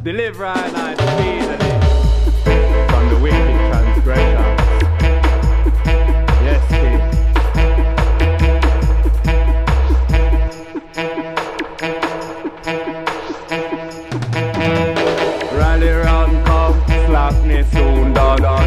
Deliver our night speedily from the wicked transgressions. Yes, King. Rally round, come, slackness soon, dog on.